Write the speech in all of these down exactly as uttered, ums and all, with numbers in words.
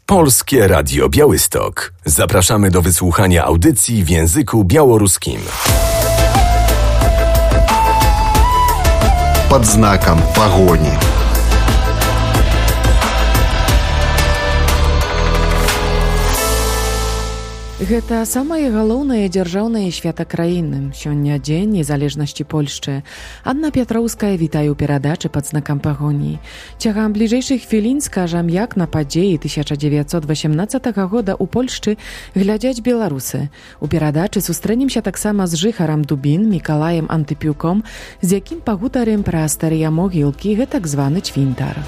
Polskie Radio Białystok. Zapraszamy do wysłuchania audycji w języku białoruskim. Pod znakiem pogoni. Гэта самае галоўнае дзяржаўнае свята краіны. Сёння дзень незалежнасці Польшчы. Анна Пятроўская вітае ў перадачы пад знакам пагоні. Цягам бліжэйшых хвілін скажам, як на падзеі тысяча дзевяцьсот васямнаццатага года ў Польшчы глядзяць беларусы. У перадачы сустрэнемся таксама з жыхарам Дубін Мікалаем Антыпюком, з якім пагутарым пра старыя могілкі, гэтак званы цвінтар.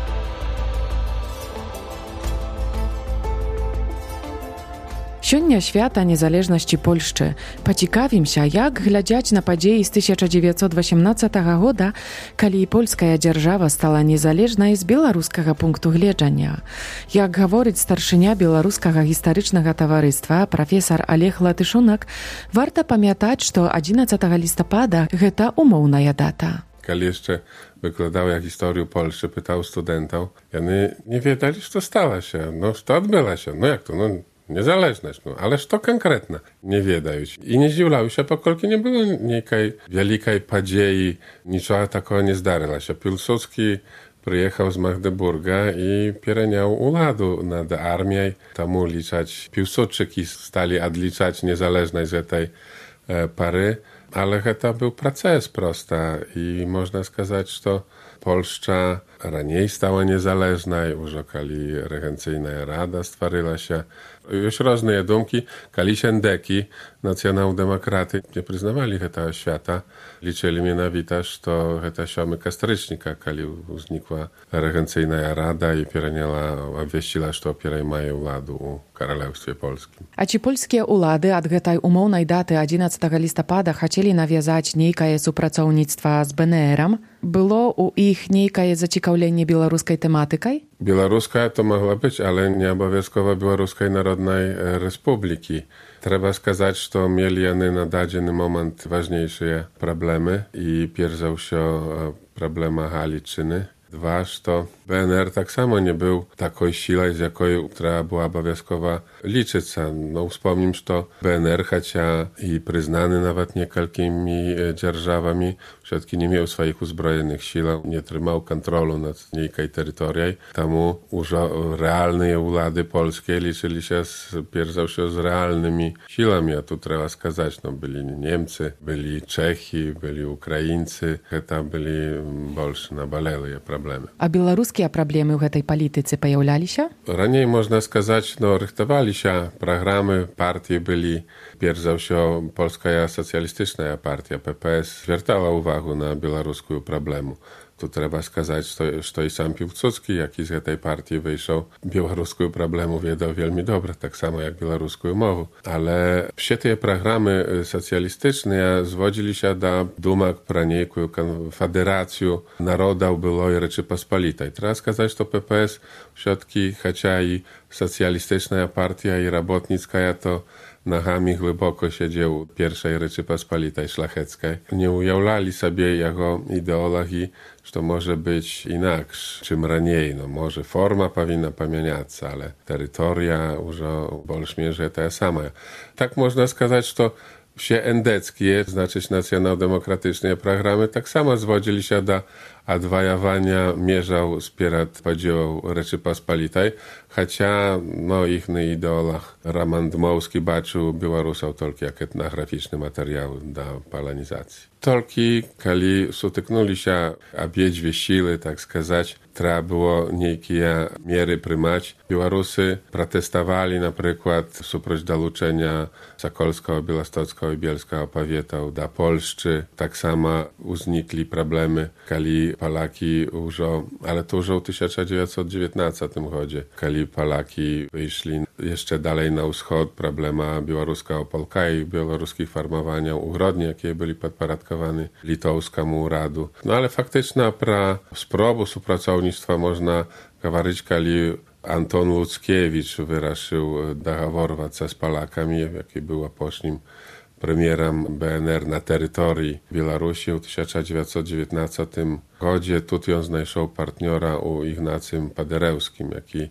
Сёння свята незалежнасці Польшчы. Пацікавімся, як глядзяць на падзеі з тысяча дзевяцьсот васямнаццатага года, калі польская дзяржава стала незалежнай з беларускага пункту гледжання. Як гаворыць старшыня беларускага гістарычнага таварыства прафесар Олег Латышунак, варта памятаць, што адзінаццатага лістапада гэта умоўная дата. Kali jeszcze wykładał ja historię Polski, pytał studentów, oni nie wiedzieli, co stało się, no, co odbyło się, no jak to, no, niezależność, no, ale co konkretne, nie wiedzieli. I nie dziwiły się, pokolki nie było niekiej wielkiej padziei, niczego takiego nie zdarzyło się. Piłsudski przyjechał z Magdeburga i przeniał uładu nad armią, tam liczać, Piłsudczyki stali odliczać niezależność z tej e, pary, ale to był proces prosta i można сказać, że Polska raniej stała niezależna, już okali regencyjna rada stworzyła się. Już różne dumki, kali się deki, nacjonaldemokraty nie przyznawali tego świata. Liczyli mianowicie, że to siódmego kastrycznika, kali znikła regencyjna rada i przeniała, obwieściła, że przejmuje władzę u Królestwie Polskim. A czy polskie ulady od tej umownej daty jedenastego listopada chcieli nawiązać niejakie współpracownictwo z B N R-em? Było u ich niejakie zaciekawienie białoruskiej tematyką? Białoruska to mogła być, ale nie obowiązkowo Białoruskiej Narodnej Republiki. Trzeba сказать, że mieli oni na dany moment ważniejsze problemy i pierwszą się problema Haliczyny. Dwa, że B N R tak samo nie był taką siłą, z jaką która była obowiązkowa liczyć. No, wspomnę, że B N R, chociaż i przyznany nawet niektórymi dzierżawami, wszystkie nie miał swoich uzbrojonych sił, nie trzymał kontroli nad niejkiej terytorią. Temu już realne ulady polskie liczyli się z, pierwsze z realnymi siłami, a tu trzeba сказать, no, byli Niemcy, byli Czesi, byli Ukraińcy, to byli больше nabalele problemy. A białoruskie problemy w tej polityce pojawiali się? Raniej można сказать, no, rychtowali się programy, partie byli, pierwsza Polska Socjalistyczna Partia, P P S, zwracała uwagę na białoruską problemu. Tu trzeba сказать, że, że i sam Piłsudski, jaki z tej partii wyszedł, białoruską problemu wiedział wielmi dobrze, tak samo jak białoruską mowę. Ale wszystkie te programy socjalistyczne zwodzili się do dumak pro niejaką konfederację narodów byłej Rzeczypospolitej. Trzeba сказать, że P P S wszystkie, chociaż i socjalistyczna partia i robotnicka, to nogami głęboko siedział pierwszej Rzeczypospolitej szlacheckiej. Nie ujawnali sobie jego ideologii, że to może być inaczej, czym raniej. No, może forma powinna pamiętać, ale terytoria już bolszmierze te same. Tak można сказать, że wszystkie endeckie, znaczy nacjonaldemokratyczne programy, tak samo zwodzili się do odwojowania mierzał spierad podziału Rzeczypospolitej, chociaż no, ich ideolog Roman Dmowski baczył Białorusów tylko jak etnograficzny materiał do polonizacji. Tylko, kiedy styknęli się obie siły, tak сказать, trzeba było niejakie miery prymać. Białorusy protestowali na przykład suproć dołączenia Sokolskiego, Białostockiego i Bielskiego powiatów do Polski. Tak samo uznikli problemy, kiedy Polaki już, ale to już w tysiąc dziewięćset dziewiętnastym roku, kiedy Polaki wyszli jeszcze dalej na wschód, problema białoruskiego Polka i białoruskich farmowania ugrodni, jakie byli podporządkowane litowskiemu radu. No ale faktycznie pra spróbu współpracownictwa można говорить, kiedy Anton Łuckiewicz wyraszył dogaworwać z Polakami, jaki był opocznym premierem B N R na terytorii Białorusi w tysiąc dziewięćset dziewiętnastym roku. Tu on znajdował partnera u Ignacym Paderewskim, jaki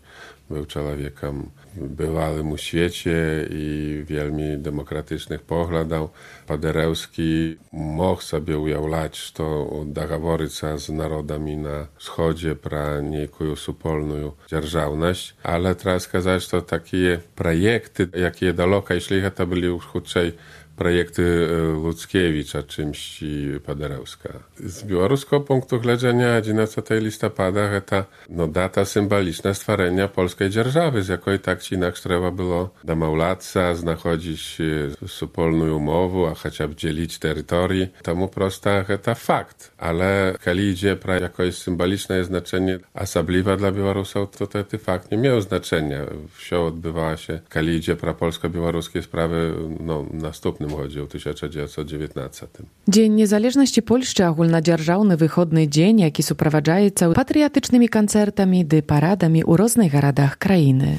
był człowiekiem bywalym u świecie i wielmi demokratycznych poglądów. Paderewski mógł sobie ujawiać, że dogaworyca z narodami na wschodzie pra niejaką supolną dzierżawność, ale trzeba сказать, że takie projekty, jakie daleko jeśli to byli już chudszej projekty Luckiewicza, czymś i Paderewska. Z białoruskiego punktu widzenia jedenastego listopada to no, data symboliczna stworzenia polskiej dzierżawy, z jakiej tak czy inaczej trzeba było domawlać, znachodzić supolną umowę, a chociaż dzielić terytorii. Tomu prosta to fakt. Ale kiedy idzie pra jakieś symboliczne znaczenie osobliwe dla Białorusów, to ten fakt nie miał znaczenia. Wsio odbywała się, kiedy idzie pra polsko-białoruskie sprawy no, następnym chodzi o tysiąc dziewięćset dziewiętnastym. Dzień Niezależności Polski, ogólnodzierżawny wychodny dzień, jaki suprowadzaється patriotycznymi koncertami dy paradami u różnych garadach krainy.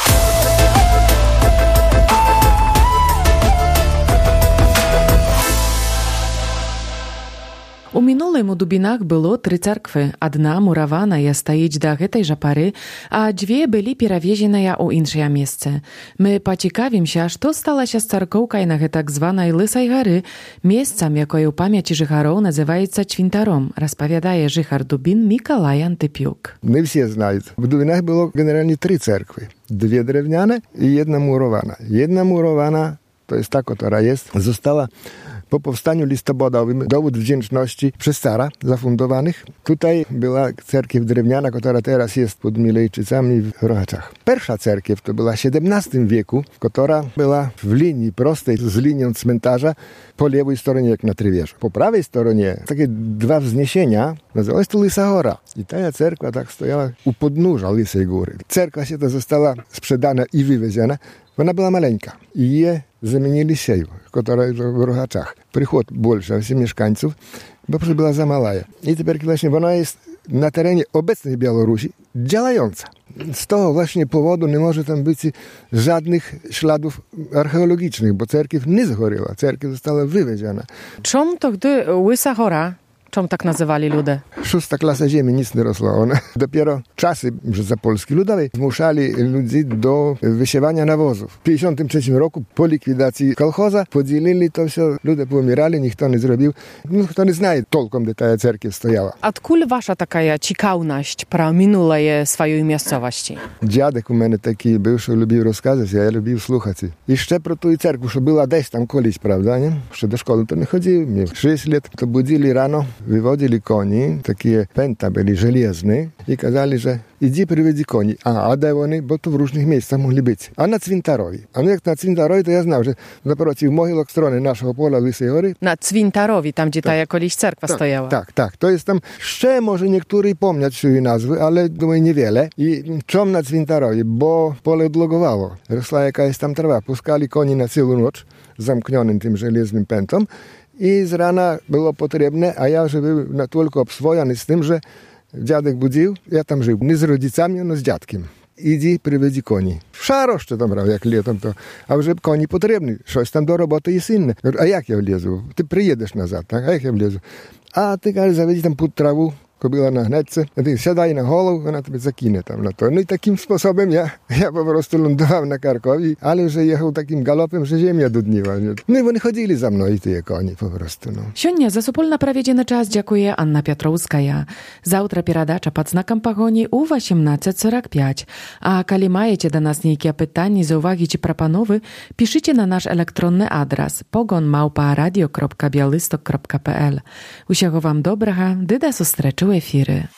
У мінулым у Дубінах было тры церквы. Адна мураваная стаіць да гэтай жа пары, а дзве былі перавезеныя ў іншае месцы. Мы пацікавімся, што сталася з царкоўкай на гэтак званай Лысай гары, месцам, якое ў памяці жыхароў называецца Цвінтаром, распавядае жыхар Дубін Миколай Антипюк. Не все знают. В Дубинах было генеральnie три церкви. Две древняne i jedna murowana. Jedna murowana, to jest ta, która jest, została po powstaniu listopadowym dowód wdzięczności przez cara zafundowanych. Tutaj była cerkiew drewniana, która teraz jest pod Milejczycami w Rochaczach. Pierwsza cerkiew to była w siedemnastym wieku, która była w linii prostej z linią cmentarza po lewej stronie, jak na Trywierzu. Po prawej stronie takie dwa wzniesienia, nazywało się to Lysa Gora. I ta cerkwa tak stojała u podnóża Lysej Góry. Cerkwa się to została sprzedana i wywieziona. Ona była maleńka i je zamienili sieju, która w Rochaczach. Przychód больше, все mieszkańców, bo była za mała. I teraz właśnie ona jest na terenie obecnej Białorusi działająca. Z tego właśnie powodu nie może tam być żadnych śladów archeologicznych, bo cerkiew nie zgoręła, cerkiew została wywieziona. Czym to gdy Łysa Gora? Czym tak nazywali ludzie? Szósta klasa ziemi, nic nie rosło. One dopiero czasy za Polski Ludowej zmuszali ludzi do wysiewania nawozów. W pięćdziesiątym trzecim roku po likwidacji kolchoza podzielili to все, ludzie pomierali, nikt to nie zrobił. No, kto nie zna толком, gdzie ta cerkiew stojała. Odkąd wasza taka ciekawność про minulej swojej miejscowości? Dziadek u mnie taki był, że lubił rozkazać, a ja lubił słuchać. I jeszcze pro tu cerkwu, że była gdzieś tam kiedyś, prawda, nie? Jeszcze do szkoły to nie chodził. Miał sześć lat, to budzili rano, wywodzili koni, takie pęta byli żelazne i kazali, że idź przywiedzi koni. A, a de oni, bo to w różnych miejscach mogli być. A na Cwintarowi. A no jak na Cwintarowi, to ja znał, że naprotiv mogiłek strony naszego pola Lysej Gory. Na Cwintarowi, tam gdzie tak. ta kiedyś cerkwa tak, stojała. Tak, tak. To jest tam, jeszcze może niektórzy pomniać jej nazwy, ale думаю, niewiele. I czym na Cwintarowi? Bo pole odlogowało. Rosła jakaś tam trawa. Puskali koni na całą noc, zamknionym tym żelaznym pętom. I z rana było potrzebne, a ja, żeby na tylko obswojony z tym, że dziadek budził, ja tam żył. Nie z rodzicami, no z dziadkiem. Idź, przywiedzi koni. Szaroszcze tam brał, jak letem to. A że koni potrzebni, coś tam do roboty jest inne. A jak ja wlezł? Ty przyjedziesz nazad, tak? A jak ja wlezł? A ty, кажesz, zawiedzi tam pod trawą, kobyla na gnetce, a ty siadaj na голову, ona tobie zakinie tam na to. No i takim sposobem ja, ja po prostu lądowałem na Karkowi, ale że jechał takim galopem, że ziemia dudniła. No i oni chodzili za mną i te koni po prostu. No. Сёння за супольна праведзены час дзякуе Анна Пятроўская. Заўтра перадача пад знакам пагоні ў восемнадцать сорок пять. А калі маеце да нас нейкія пытанні, заўвагі ці прапановы, пішыце на наш электронны адрас pogon małpa radio kropka białystok kropka p l. Усяго вам добрага, ды да сустрэчы ў эфіры.